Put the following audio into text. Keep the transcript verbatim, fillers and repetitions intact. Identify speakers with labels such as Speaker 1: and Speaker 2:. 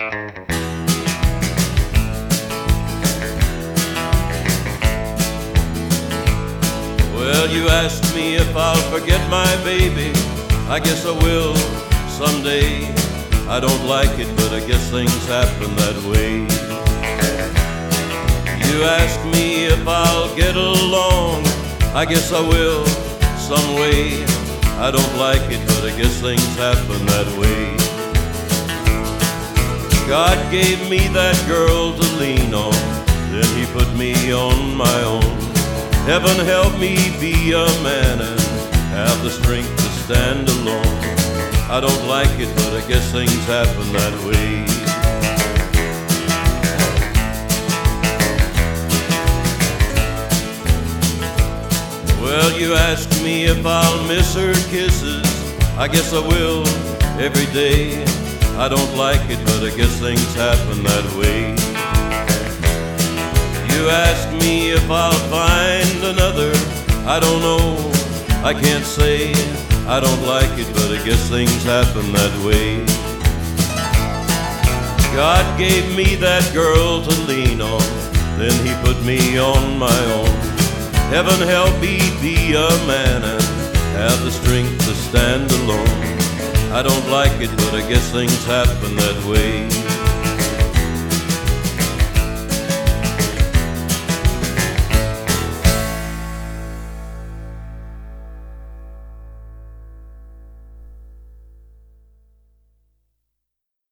Speaker 1: Well, you asked me if I'll forget my baby. I guess I will someday. I don't like it, but I guess things happen that way. You asked me if I'll get along. I guess I will some way. I don't like it, but I guess things happen that way. God gave me that girl to lean on, then he put me on my own. Heaven help me be a man and have the strength to stand alone. I don't like it, but I guess things happen that way. Well, you asked me if I'll miss her kisses. I guess I will every day. I don't like it, but I guess things happen that way. You asked me if I'll find another. I don't know, I can't say. I don't like it, but I guess things happen that way. God gave me that girl to lean on, then he put me on my own. Heaven help me be a man and have the strength to stand alone. I don't like it, but I guess things happen that way.